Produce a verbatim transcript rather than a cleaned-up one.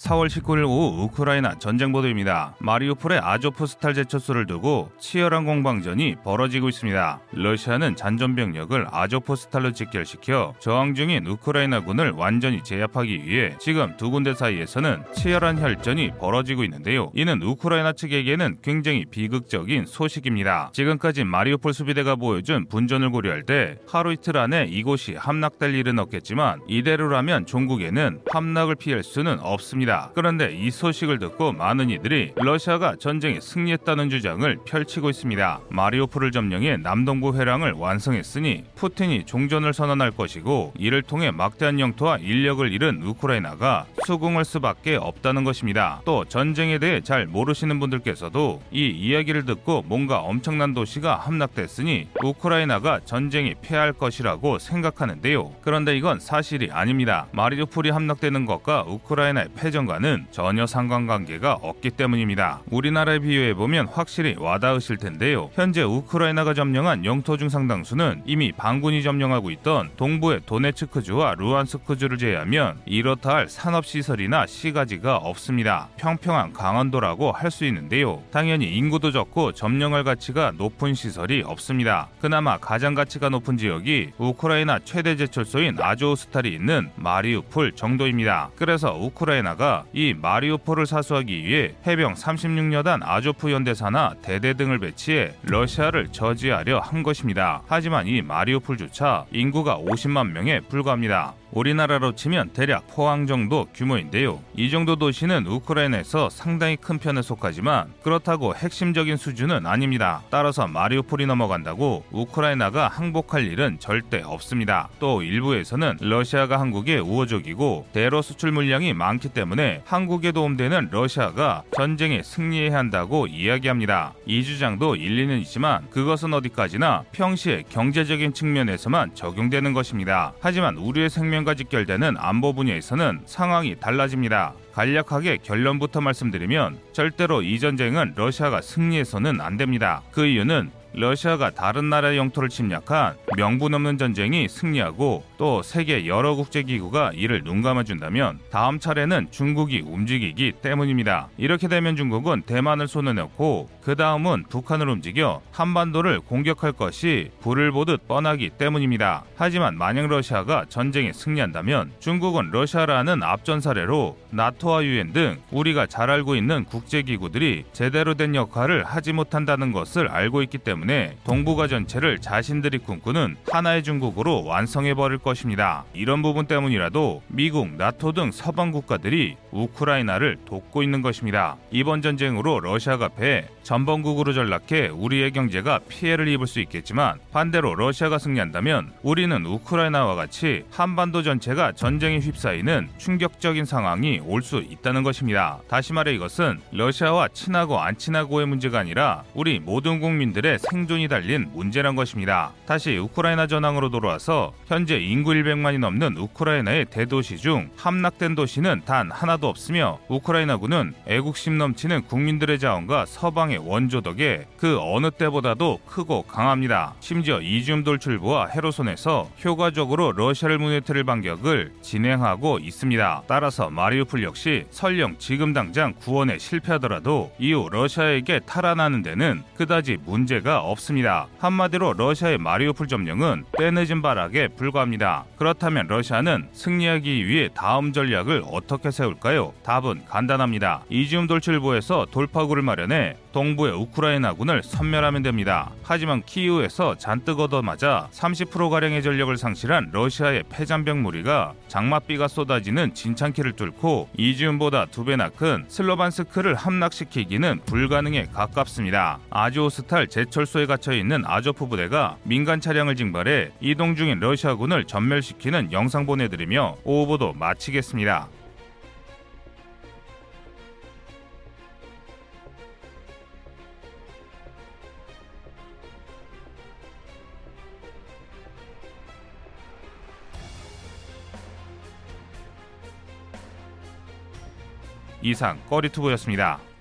사월 십구일 오후 우크라이나 전쟁 보도입니다. 마리우폴의 아조프스탈 제철소를 두고 치열한 공방전이 벌어지고 있습니다. 러시아는 잔존병력을 아조프스탈로 직결시켜 저항 중인 우크라이나군을 완전히 제압하기 위해 지금 두 군데 사이에서는 치열한 혈전이 벌어지고 있는데요. 이는 우크라이나 측에게는 굉장히 비극적인 소식입니다. 지금까지 마리우폴 수비대가 보여준 분전을 고려할 때 하루 이틀 안에 이곳이 함락될 일은 없겠지만 이대로라면 종국에는 함락을 피할 수는 없습니다. 그런데 이 소식을 듣고 많은 이들이 러시아가 전쟁에 승리했다는 주장을 펼치고 있습니다. 마리우폴을 점령해 남동부 회랑을 완성했으니 푸틴이 종전을 선언할 것이고 이를 통해 막대한 영토와 인력을 잃은 우크라이나가 수긍할 수밖에 없다는 것입니다. 또 전쟁에 대해 잘 모르시는 분들께서도 이 이야기를 듣고 뭔가 엄청난 도시가 함락됐으니 우크라이나가 전쟁에 패할 것이라고 생각하는데요. 그런데 이건 사실이 아닙니다. 마리우폴이 함락되는 것과 우크라이나의 패전과는 전혀 상관관계가 없기 때문입니다. 우리나라에 비교해보면 확실히 와닿으실 텐데요. 현재 우크라이나가 점령한 영토 중 상당수는 이미 반군이 점령하고 있던 동부의 도네츠크주와 루안스크주를 제외하면 이렇다 할 산업시설이나 시가지가 없습니다. 평평한 강원도라고 할 수 있는데요. 당연히 인구도 적고 점령할 가치가 높은 시설이 없습니다. 그나마 가장 가치가 높은 지역이 우크라이나 최대 제철소인 아조우스탈이 있는 마리우폴 정도입니다. 그래서 우크라이나가 이 마리우폴을 사수하기 위해 해병 삼십육 여단 아조프 연대사나 대대 등을 배치해 러시아를 저지하려 한 것입니다. 하지만 이 마리우폴조차 인구가 오십만 명에 불과합니다. 우리나라로 치면 대략 포항 정도 규모인데요. 이 정도 도시는 우크라이나에서 상당히 큰 편에 속하지만 그렇다고 핵심적인 수준은 아닙니다. 따라서 마리우폴이 넘어간다고 우크라이나가 항복할 일은 절대 없습니다. 또 일부에서는 러시아가 한국에 우호적이고 대러 수출 물량이 많기 때문에 한국에 도움되는 러시아가 전쟁에 승리해야 한다고 이야기합니다. 이 주장도 일리는 있지만 그것은 어디까지나 평시에 경제적인 측면에서만 적용되는 것입니다. 하지만 우리의 생명 과 직결되는 안보 분야에서는 상황이 달라집니다. 간략하게 결론부터 말씀드리면 절대로 이 전쟁은 러시아가 승리해서는 안 됩니다. 그 이유는 러시아가 다른 나라의 영토를 침략한 명분 없는 전쟁이 승리하고 또 세계 여러 국제기구가 이를 눈감아준다면 다음 차례는 중국이 움직이기 때문입니다. 이렇게 되면 중국은 대만을 손에 넣고 그 다음은 북한을 움직여 한반도를 공격할 것이 불을 보듯 뻔하기 때문입니다. 하지만 만약 러시아가 전쟁에 승리한다면 중국은 러시아라는 앞전 사례로 나토와 유엔 등 우리가 잘 알고 있는 국제기구들이 제대로 된 역할을 하지 못한다는 것을 알고 있기 때문에 동북아 전체를 자신들이 꿈꾸는 하나의 중국으로 완성해버릴 것입니다. 이런 부분 때문이라도 미국, 나토 등 서방 국가들이 우크라이나를 돕고 있는 것입니다. 이번 전쟁으로 러시아가 패해 전범국으로 전락해 우리의 경제가 피해를 입을 수 있겠지만 반대로 러시아가 승리한다면 우리는 우크라이나와 같이 한반도 전체가 전쟁에 휩싸이는 충격적인 상황이 올 수 있다는 것입니다. 다시 말해 이것은 러시아와 친하고 안 친하고의 문제가 아니라 우리 모든 국민들의 생존이 달린 문제란 것입니다. 다시 우크라이나 전황으로 돌아와서 현재 인구 일백만이 넘는 우크라이나의 대도시 중 함락된 도시는 단 하나도 없으며 우크라이나군은 애국심 넘치는 국민들의 자원과 서방의 원조 덕에 그 어느 때보다도 크고 강합니다. 심지어 이지움 돌출부와 헤르손에서 효과적으로 러시아를 무너뜨릴 반격을 진행하고 있습니다. 따라서 마리우폴 역시 설령 지금 당장 구원에 실패하더라도 이후 러시아에게 탈환하는 데는 그다지 문제가 없습니다. 한마디로 러시아의 마리우폴 점령은 때늦은 발악에 불과합니다. 그렇다면 러시아는 승리하기 위해 다음 전략을 어떻게 세울까요? 답은 간단합니다. 이지움 돌출부에서 돌파구를 마련해 동부의 우크라이나군을 섬멸하면 됩니다. 하지만 키이우에서 잔뜩 얻어맞아 삼십 퍼센트가량의 전력을 상실한 러시아의 패잔병 무리가 장맛비가 쏟아지는 진창키를 뚫고 이지움보다 두 배나 큰 슬로반스크를 함락시키기는 불가능에 가깝습니다. 아조우스탈 제철소에 갇혀있는 아조프 부대가 민간 차량을 징발해 이동 중인 러시아군을 전멸시키는 영상 보내드리며 오후 보도 마치겠습니다. 이상 꺼리투브였습니다.